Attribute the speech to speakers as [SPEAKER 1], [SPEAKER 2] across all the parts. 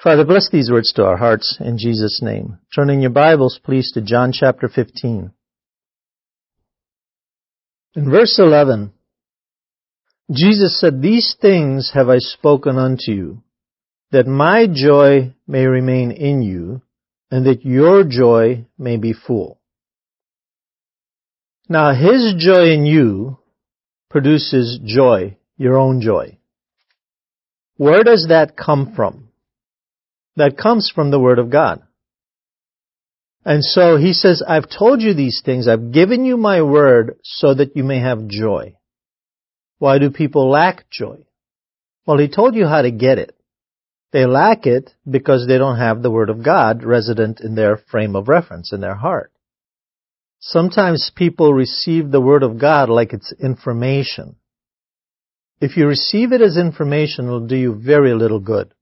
[SPEAKER 1] Father, bless these words to our hearts in Jesus' name. Turn in your Bibles, please, to John chapter 15. In verse 11, Jesus said, "These things have I spoken unto you, that my joy may remain in you, and that your joy may be full." Now, His joy in you produces joy, your own joy. Where does that come from? That comes from the Word of God. And so He says, "I've told you these things, I've given you my Word so that you may have joy." Why do people lack joy? Well, He told you how to get it. They lack it because they don't have the Word of God resident in their frame of reference, in their heart. Sometimes people receive the Word of God like it's information. If you receive it as information, it will do you very little good.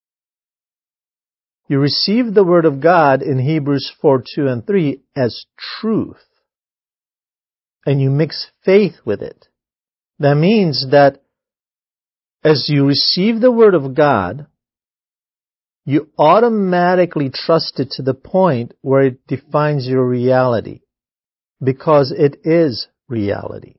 [SPEAKER 1] You receive the Word of God in Hebrews 4:2 and 3 as truth, and you mix faith with it. That means that as you receive the Word of God, you automatically trust it to the point where it defines your reality, because it is reality.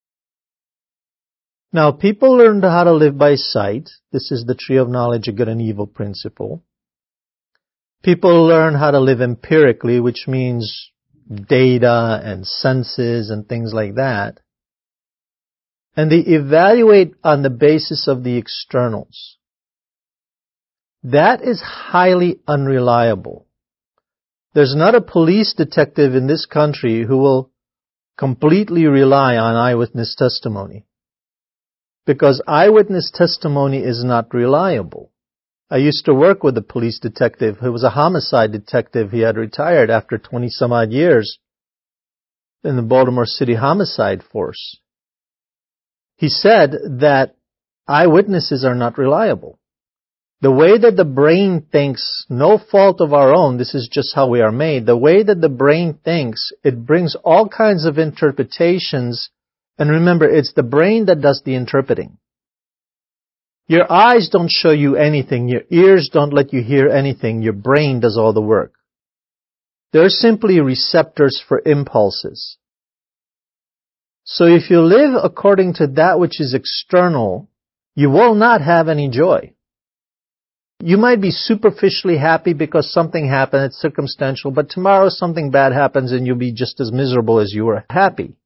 [SPEAKER 1] Now, people learned how to live by sight. This is the tree of knowledge of good and evil principle. People learn how to live empirically, which means data and senses and things like that. And they evaluate on the basis of the externals. That is highly unreliable. There's not a police detective in this country who will completely rely on eyewitness testimony, because eyewitness testimony is not reliable. I used to work with a police detective who was a homicide detective. He had retired after 20 some odd years in the Baltimore City Homicide Force. He said that eyewitnesses are not reliable. The way that the brain thinks, no fault of our own, this is just how we are made, the way that the brain thinks, it brings all kinds of interpretations. And remember, it's the brain that does the interpreting. Your eyes don't show you anything. Your ears don't let you hear anything. Your brain does all the work. They're simply receptors for impulses. So if you live according to that which is external, you will not have any joy. You might be superficially happy because something happened, it's circumstantial, but tomorrow something bad happens and you'll be just as miserable as you were happy.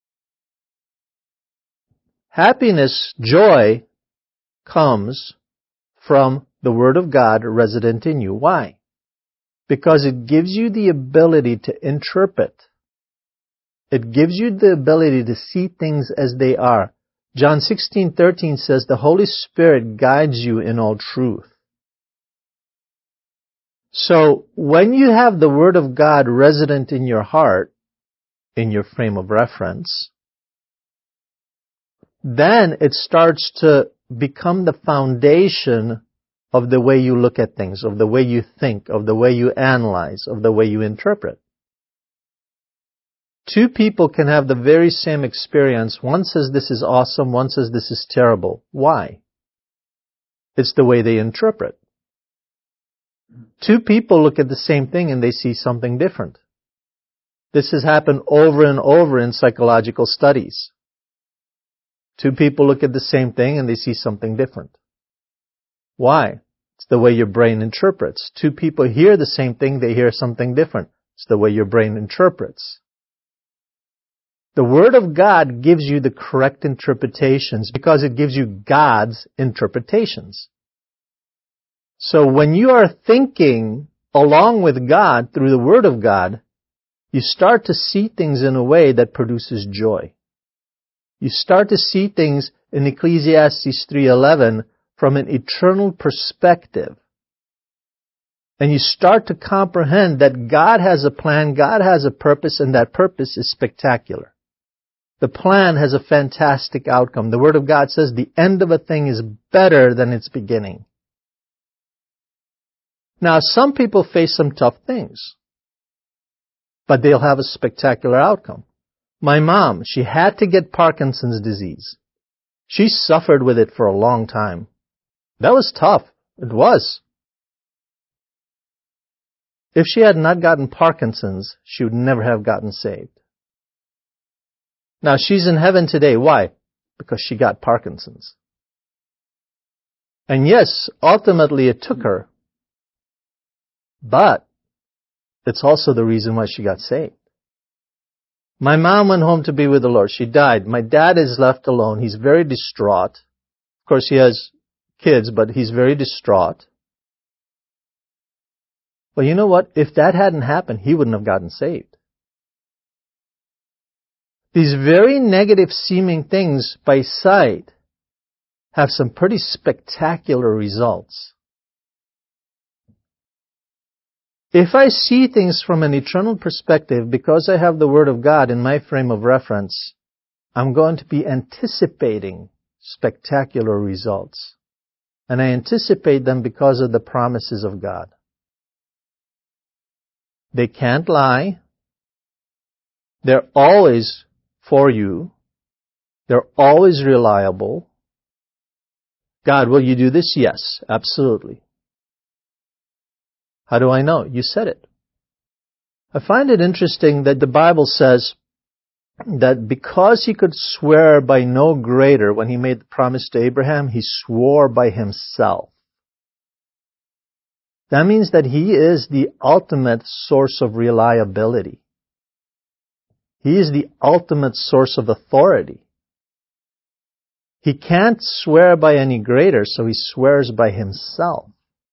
[SPEAKER 1] Happiness, joy, comes from the Word of God resident in you. Why? Because it gives you the ability to interpret. It gives you the ability to see things as they are. John 16:13 says, "The Holy Spirit guides you in all truth." So, when you have the Word of God resident in your heart, in your frame of reference, then it starts to become the foundation of the way you look at things, of the way you think, of the way you analyze, of the way you interpret. Two people can have the very same experience. One says this is awesome, one says this is terrible. Why? It's the way they interpret. Two people look at the same thing and they see something different. This has happened over and over in psychological studies. Two people look at the same thing and they see something different. Why? It's the way your brain interprets. Two people hear the same thing, they hear something different. It's the way your brain interprets. The Word of God gives you the correct interpretations because it gives you God's interpretations. So when you are thinking along with God through the Word of God, you start to see things in a way that produces joy. You start to see things in Ecclesiastes 3:11 from an eternal perspective. And you start to comprehend that God has a plan, God has a purpose, and that purpose is spectacular. The plan has a fantastic outcome. The Word of God says the end of a thing is better than its beginning. Now, some people face some tough things, but they'll have a spectacular outcome. My mom, she had to get Parkinson's disease. She suffered with it for a long time. That was tough. It was. If she had not gotten Parkinson's, she would never have gotten saved. Now, she's in heaven today. Why? Because she got Parkinson's. And yes, ultimately it took her. But it's also the reason why she got saved. My mom went home to be with the Lord. She died. My dad is left alone. He's very distraught. Of course, he has kids, but he's very distraught. Well, you know what? If that hadn't happened, he wouldn't have gotten saved. These very negative seeming things by sight have some pretty spectacular results. If I see things from an eternal perspective, because I have the Word of God in my frame of reference, I'm going to be anticipating spectacular results. And I anticipate them because of the promises of God. They can't lie. They're always for you. They're always reliable. God, will you do this? Yes, absolutely. How do I know? You said it. I find it interesting that the Bible says that because he could swear by no greater when he made the promise to Abraham, he swore by himself. That means that he is the ultimate source of reliability. He is the ultimate source of authority. He can't swear by any greater, so he swears by himself.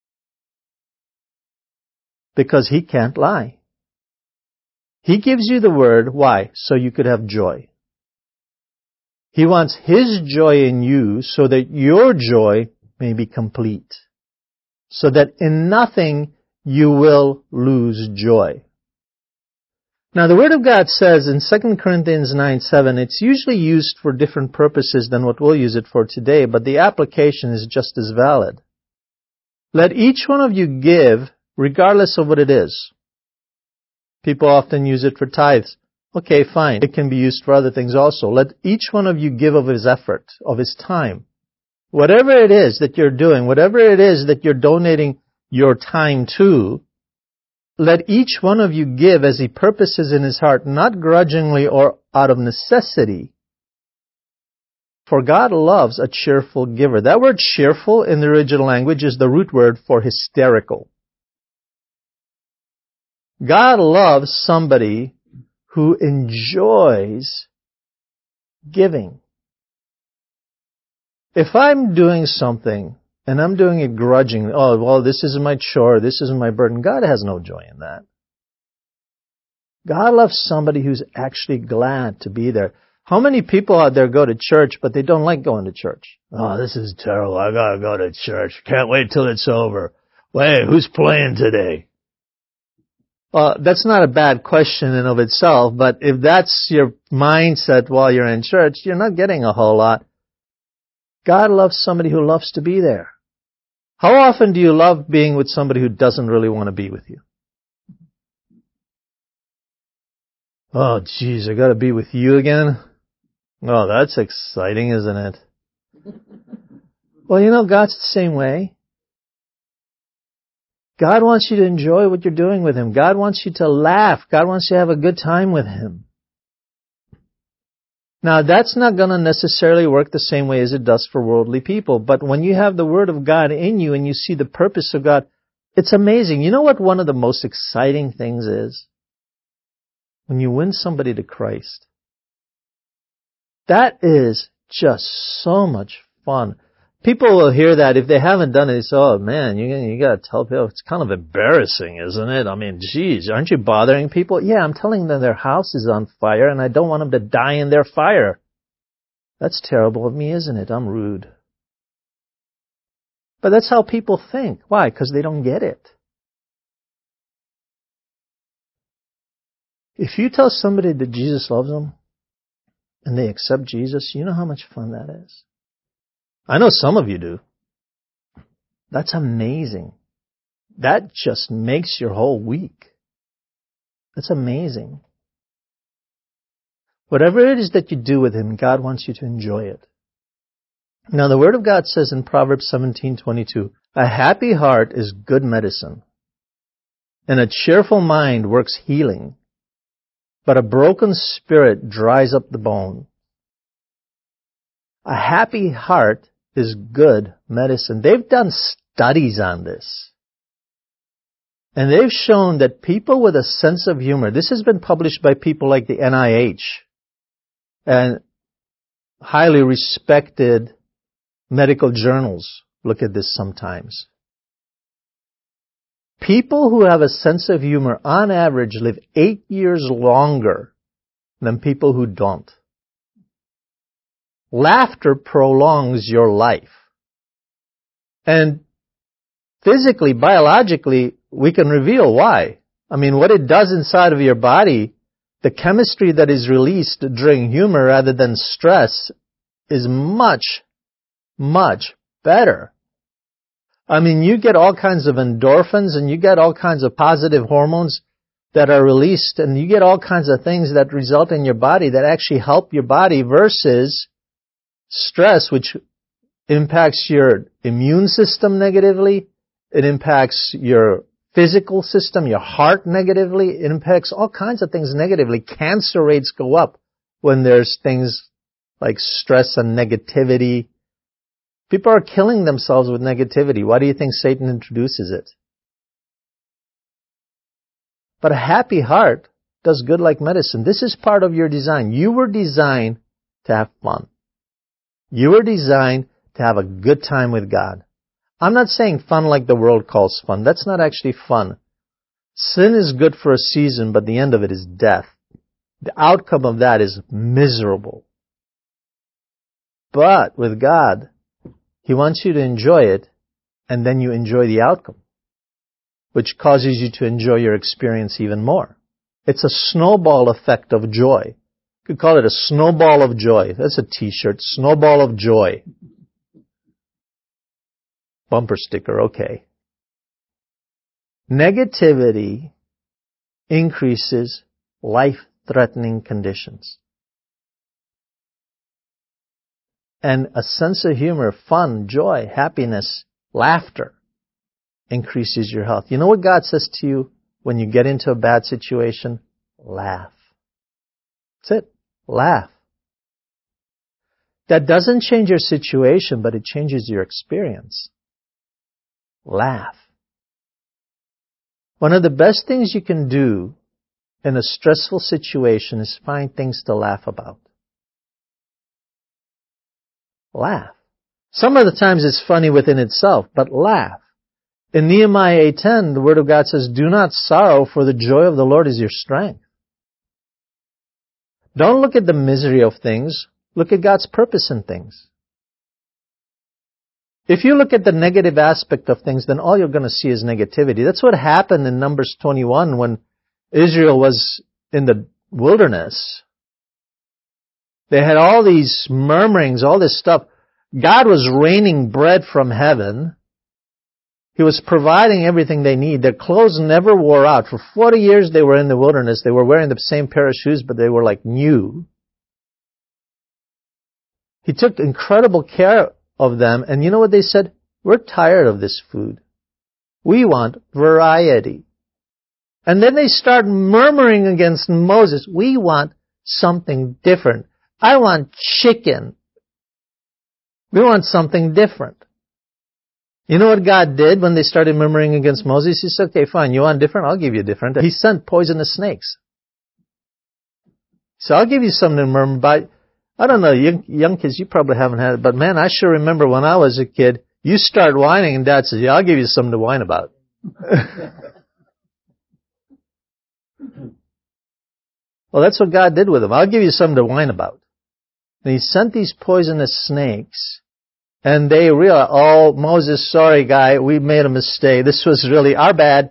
[SPEAKER 1] Because he can't lie. He gives you the word. Why? So you could have joy. He wants his joy in you so that your joy may be complete. So that in nothing you will lose joy. Now the Word of God says in 2 Corinthians 9:7, it's usually used for different purposes than what we'll use it for today, but the application is just as valid. Let each one of you give, regardless of what it is. People often use it for tithes. Okay, fine. It can be used for other things also. Let each one of you give of his effort, of his time. Whatever it is that you're doing, whatever it is that you're donating your time to, let each one of you give as he purposes in his heart, not grudgingly or out of necessity. For God loves a cheerful giver. That word cheerful in the original language is the root word for hysterical. God loves somebody who enjoys giving. If I'm doing something and I'm doing it grudgingly, oh, well, this isn't my chore, this isn't my burden, God has no joy in that. God loves somebody who's actually glad to be there. How many people out there go to church, but they don't like going to church? Oh, this is terrible. I gotta go to church. Can't wait till it's over. Wait, who's playing today? Well, that's not a bad question in of itself, but if that's your mindset while you're in church, you're not getting a whole lot. God loves somebody who loves to be there. How often do you love being with somebody who doesn't really want to be with you? Oh, geez, I gotta be with you again? Oh, that's exciting, isn't it? Well, you know, God's the same way. God wants you to enjoy what you're doing with Him. God wants you to laugh. God wants you to have a good time with Him. Now, that's not going to necessarily work the same way as it does for worldly people. But when you have the Word of God in you and you see the purpose of God, it's amazing. You know what one of the most exciting things is? When you win somebody to Christ. That is just so much fun. People will hear that. If they haven't done it, they say, oh man, you got to tell people. It's kind of embarrassing, isn't it? I mean, geez, aren't you bothering people? Yeah, I'm telling them their house is on fire and I don't want them to die in their fire. That's terrible of me, isn't it? I'm rude. But that's how people think. Why? Because they don't get it. If you tell somebody that Jesus loves them and they accept Jesus, you know how much fun that is. I know some of you do. That's amazing. That just makes your whole week. That's amazing. Whatever it is that you do with Him, God wants you to enjoy it. Now the Word of God says in Proverbs 17:22, a happy heart is good medicine, And a cheerful mind works healing, but a broken spirit dries up the bone. A happy heart is good medicine. They've done studies on this. And they've shown that people with a sense of humor, this has been published by people like the NIH and highly respected medical journals look at this sometimes. People who have a sense of humor, on average, live 8 years longer than people who don't. Laughter prolongs your life. And physically, biologically, we can reveal why. I mean, what it does inside of your body, the chemistry that is released during humor rather than stress is much, much better. I mean, you get all kinds of endorphins and you get all kinds of positive hormones that are released, and you get all kinds of things that result in your body that actually help your body versus stress, which impacts your immune system negatively. It impacts your physical system, your heart negatively. It impacts all kinds of things negatively. Cancer rates go up when there's things like stress and negativity. People are killing themselves with negativity. Why do you think Satan introduces it? But a happy heart does good like medicine. This is part of your design. You were designed to have fun. You were designed to have a good time with God. I'm not saying fun like the world calls fun. That's not actually fun. Sin is good for a season, but the end of it is death. The outcome of that is miserable. But with God, He wants you to enjoy it, and then you enjoy the outcome, which causes you to enjoy your experience even more. It's a snowball effect of joy. You could call it a snowball of joy. That's a t-shirt. Snowball of joy. Bumper sticker, okay. Negativity increases life-threatening conditions. And a sense of humor, fun, joy, happiness, laughter increases your health. You know what God says to you when you get into a bad situation? Laugh. That's it. Laugh. That doesn't change your situation, but it changes your experience. Laugh. One of the best things you can do in a stressful situation is find things to laugh about. Laugh. Some of the times it's funny within itself, but laugh. In Nehemiah 8:10, the Word of God says, "Do not sorrow, for the joy of the Lord is your strength." Don't look at the misery of things. Look at God's purpose in things. If you look at the negative aspect of things, then all you're going to see is negativity. That's what happened in Numbers 21 when Israel was in the wilderness. They had all these murmurings, all this stuff. God was raining bread from heaven. He was providing everything they need. Their clothes never wore out. For 40 years they were in the wilderness. They were wearing the same pair of shoes, but they were like new. He took incredible care of them. And you know what they said? We're tired of this food. We want variety. And then they start murmuring against Moses. We want something different. I want chicken. We want something different. You know what God did when they started murmuring against Moses? He said, okay, fine, you want different? I'll give you different. He sent poisonous snakes. So I'll give you something to murmur about. I don't know, young kids, you probably haven't had it, but man, I sure remember when I was a kid, you start whining and Dad says, yeah, I'll give you something to whine about. Well, that's what God did with them. I'll give you something to whine about. And He sent these poisonous snakes, and they realized, oh, Moses, sorry guy, we made a mistake. This was really our bad.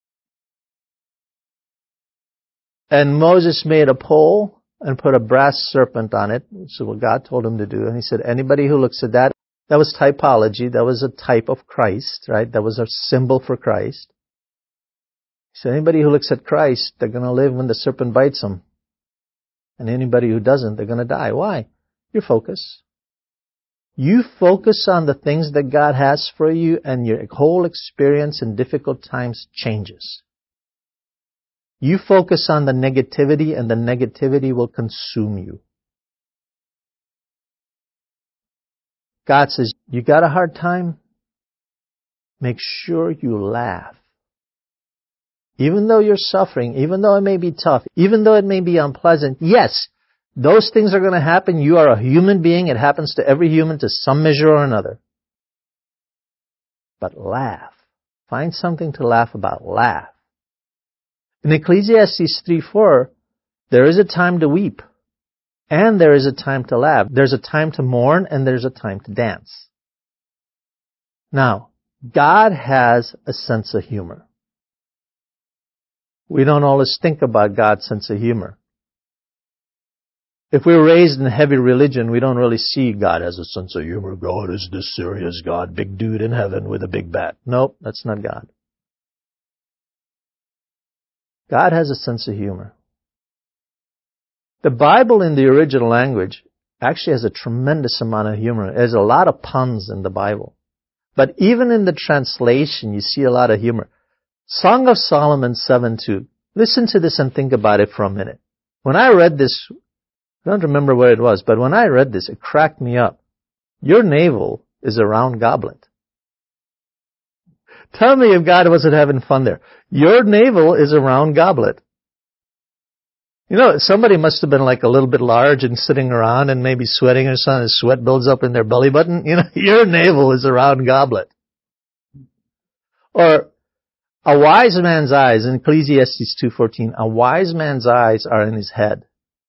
[SPEAKER 1] And Moses made a pole and put a brass serpent on it. So what God told him to do. And He said, anybody who looks at that, that was typology. That was a type of Christ, right? That was a symbol for Christ. He said, anybody who looks at Christ, they're going to live when the serpent bites them. And anybody who doesn't, they're going to die. Why? Your focus. You focus on the things that God has for you, and your whole experience in difficult times changes. You focus on the negativity and the negativity will consume you. God says, you got a hard time? Make sure you laugh. Even though you're suffering, even though it may be tough, even though it may be unpleasant, yes, those things are going to happen. You are a human being. It happens to every human to some measure or another. But laugh. Find something to laugh about. Laugh. In Ecclesiastes 3:4, there is a time to weep. And there is a time to laugh. There's a time to mourn and there's a time to dance. Now, God has a sense of humor. We don't always think about God's sense of humor. If we were raised in heavy religion, we don't really see God as a sense of humor. God is this serious God, big dude in heaven with a big bat. Nope, that's not God. God has a sense of humor. The Bible in the original language actually has a tremendous amount of humor. There's a lot of puns in the Bible. But even in the translation, you see a lot of humor. Song of Solomon 7:2. Listen to this and think about it for a minute. When I read this, I don't remember where it was, but when I read this, it cracked me up. Your navel is a round goblet. Tell me if God wasn't having fun there. Your navel is a round goblet. You know, somebody must have been like a little bit large and sitting around and maybe sweating or something. Sweat builds up in their belly button. You know, your navel is a round goblet. Or a wise man's eyes, in Ecclesiastes 2:14, a wise man's eyes are in his head.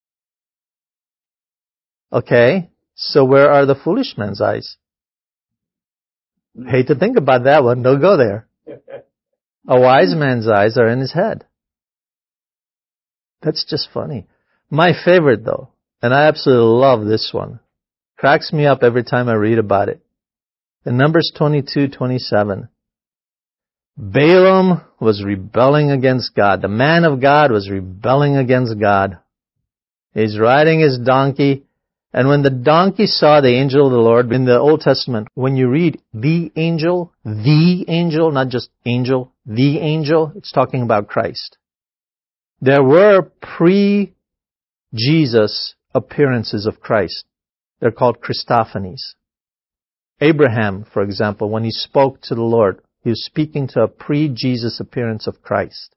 [SPEAKER 1] Okay, so where are the foolish man's eyes? Hate to think about that one. Don't go there. A wise man's eyes are in his head. That's just funny. My favorite, though, and I absolutely love this one, cracks me up every time I read about it. In Numbers 22:27, Balaam was rebelling against God. The man of God was rebelling against God. He's riding his donkey, and when the donkey saw the angel of the Lord, in the Old Testament, when you read the angel, not just angel, the angel, it's talking about Christ. There were pre-Jesus appearances of Christ. They're called Christophanies. Abraham, for example, when he spoke to the Lord, he was speaking to a pre-Jesus appearance of Christ.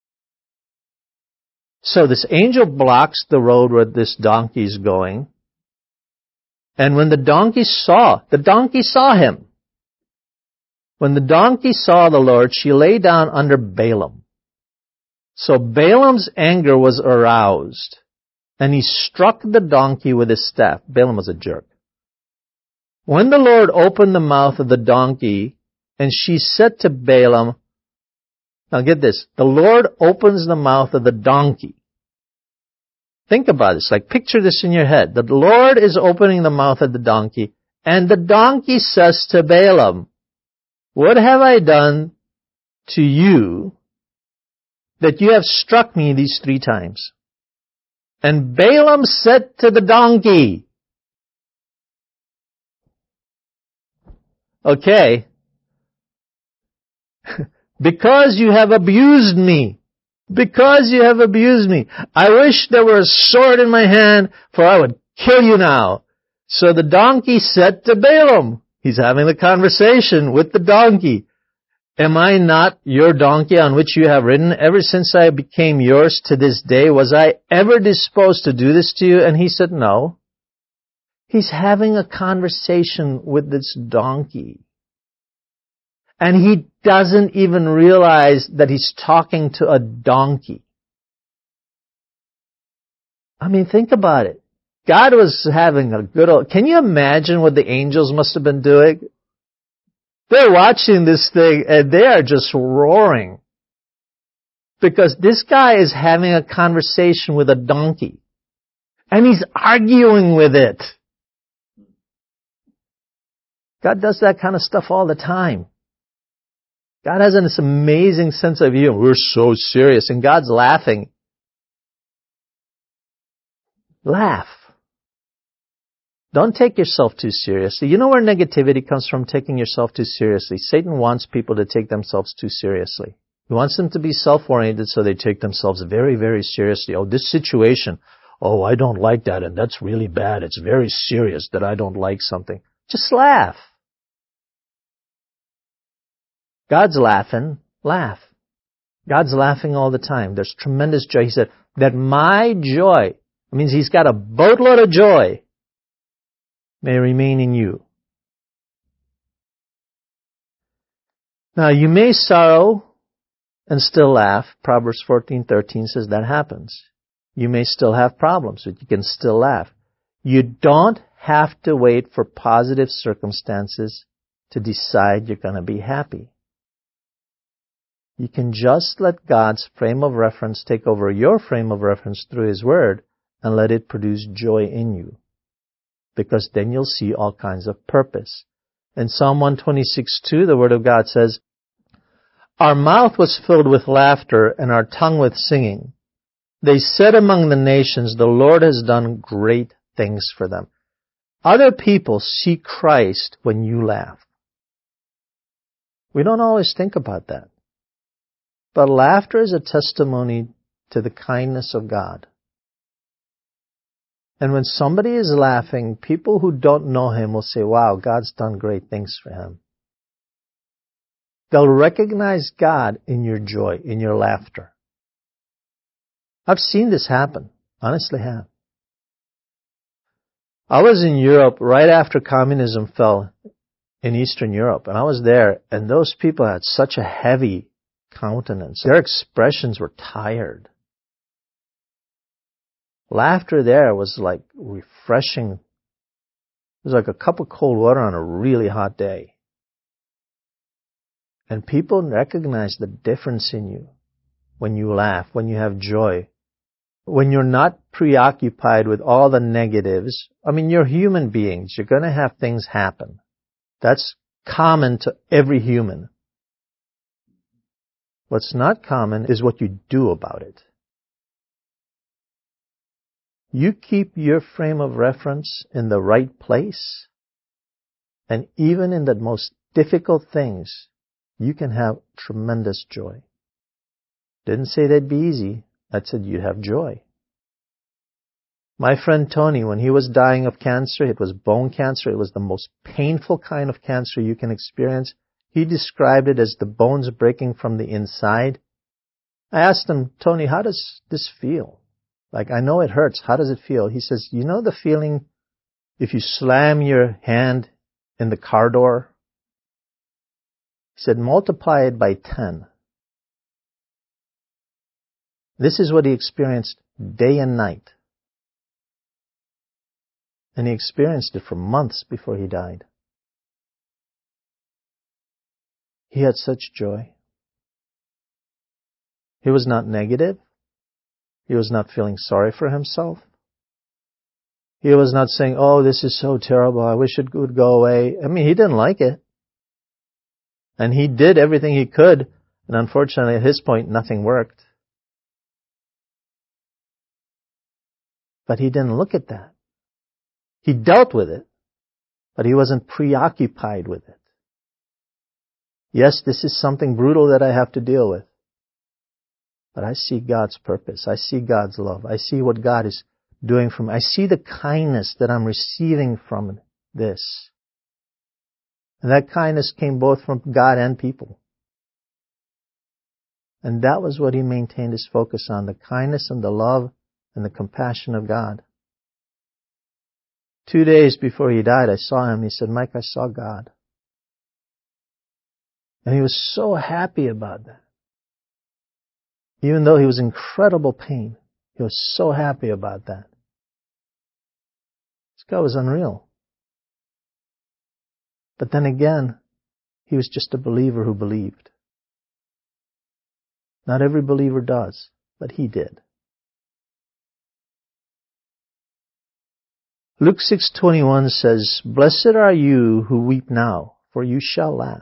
[SPEAKER 1] So this angel blocks the road where this donkey is going. And when the donkey saw him. When the donkey saw the Lord, she lay down under Balaam. So Balaam's anger was aroused, and he struck the donkey with his staff. Balaam was a jerk. When the Lord opened the mouth of the donkey, and she said to Balaam, now get this, the Lord opens the mouth of the donkey. Think about this, like picture this in your head. The Lord is opening the mouth of the donkey, and the donkey says to Balaam, what have I done to you that you have struck me these 3 times? And Balaam said to the donkey, okay, because you have abused me. Because you have abused me. I wish there were a sword in my hand, for I would kill you now. So the donkey said to Balaam, he's having the conversation with the donkey, am I not your donkey on which you have ridden? Ever since I became yours to this day, was I ever disposed to do this to you? And he said, no. He's having a conversation with this donkey. And he doesn't even realize that he's talking to a donkey. I mean, think about it. God was having a good old... Can you imagine what the angels must have been doing? They're watching this thing and they are just roaring. Because this guy is having a conversation with a donkey. And he's arguing with it. God does that kind of stuff all the time. God has this amazing sense of humor. We're so serious, and God's laughing. Laugh. Don't take yourself too seriously. You know where negativity comes from? Taking yourself too seriously. Satan wants people to take themselves too seriously. He wants them to be self-oriented so they take themselves very, very seriously. Oh, this situation, oh, I don't like that, and that's really bad. It's very serious that I don't like something. Just laugh. God's laughing. Laugh. God's laughing all the time. There's tremendous joy. He said that my joy, it means He's got a boatload of joy, may remain in you. Now, you may sorrow and still laugh. Proverbs 14:13 says that happens. You may still have problems, but you can still laugh. You don't have to wait for positive circumstances to decide you're going to be happy. You can just let God's frame of reference take over your frame of reference through His Word and let it produce joy in you. Because then you'll see all kinds of purpose. In Psalm 126:2, the Word of God says, our mouth was filled with laughter and our tongue with singing. They said among the nations, the Lord has done great things for them. Other people see Christ when you laugh. We don't always think about that. But laughter is a testimony to the kindness of God. And when somebody is laughing, people who don't know Him will say, wow, God's done great things for him. They'll recognize God in your joy, in your laughter. I've seen this happen. Honestly have. I was in Europe right after communism fell in Eastern Europe, and I was there, and those people had such a heavy countenance. Their expressions were tired. Laughter there was like refreshing. It was like a cup of cold water on a really hot day. And people recognize the difference in you when you laugh, when you have joy, when you're not preoccupied with all the negatives. I mean, you're human beings. You're going to have things happen. That's common to every human. What's not common is what you do about it. You keep your frame of reference in the right place, and even in the most difficult things, you can have tremendous joy. Didn't say that'd be easy. I said you'd have joy. My friend Tony, when he was dying of cancer, it was bone cancer. It was the most painful kind of cancer you can experience. He described it as the bones breaking from the inside. I asked him, Tony, how does this feel? Like, I know it hurts. How does it feel? He says, you know the feeling if you slam your hand in the car door? He said, multiply it by 10. This is what he experienced day and night. And he experienced it for months before he died. He had such joy. He was not negative. He was not feeling sorry for himself. He was not saying, oh, this is so terrible. I wish it would go away. I mean, he didn't like it. And he did everything he could. And unfortunately, at his point, nothing worked. But he didn't look at that. He dealt with it, but he wasn't preoccupied with it. Yes, this is something brutal that I have to deal with. But I see God's purpose. I see God's love. I see what God is doing for me. I see the kindness that I'm receiving from this. And that kindness came both from God and people. And that was what he maintained his focus on, the kindness and the love and the compassion of God. 2 days before he died, I saw him. He said, Mike, I saw God. And he was so happy about that. Even though he was in incredible pain, he was so happy about that. This guy was unreal. But then again, he was just a believer who believed. Not every believer does, but he did. Luke 6:21 says, Blessed are you who weep now, for you shall laugh.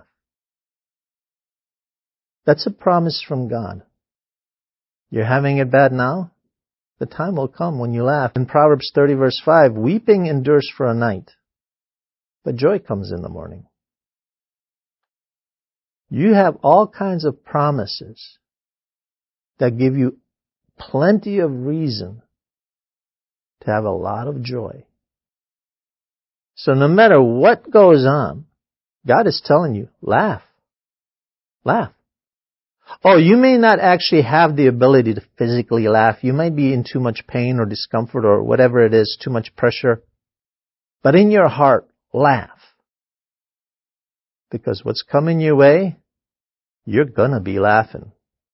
[SPEAKER 1] That's a promise from God. You're having it bad now? The time will come when you laugh. In Proverbs 30 verse 5, weeping endures for a night, but joy comes in the morning. You have all kinds of promises that give you plenty of reason to have a lot of joy. So no matter what goes on, God is telling you, laugh. Laugh. Oh, you may not actually have the ability to physically laugh. You might be in too much pain or discomfort or whatever it is, too much pressure. But in your heart, laugh. Because what's coming your way, you're gonna be laughing.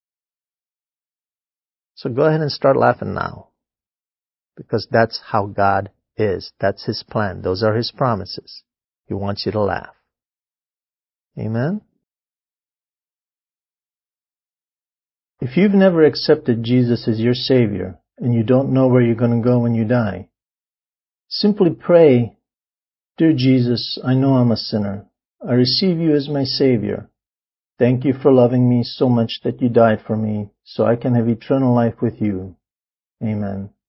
[SPEAKER 1] So go ahead and start laughing now. Because that's how God is. That's His plan. Those are His promises. He wants you to laugh. Amen? If you've never accepted Jesus as your Savior and you don't know where you're going to go when you die, simply pray, "Dear Jesus, I know I'm a sinner. I receive you as my Savior. Thank you for loving me so much that you died for me so I can have eternal life with you. Amen."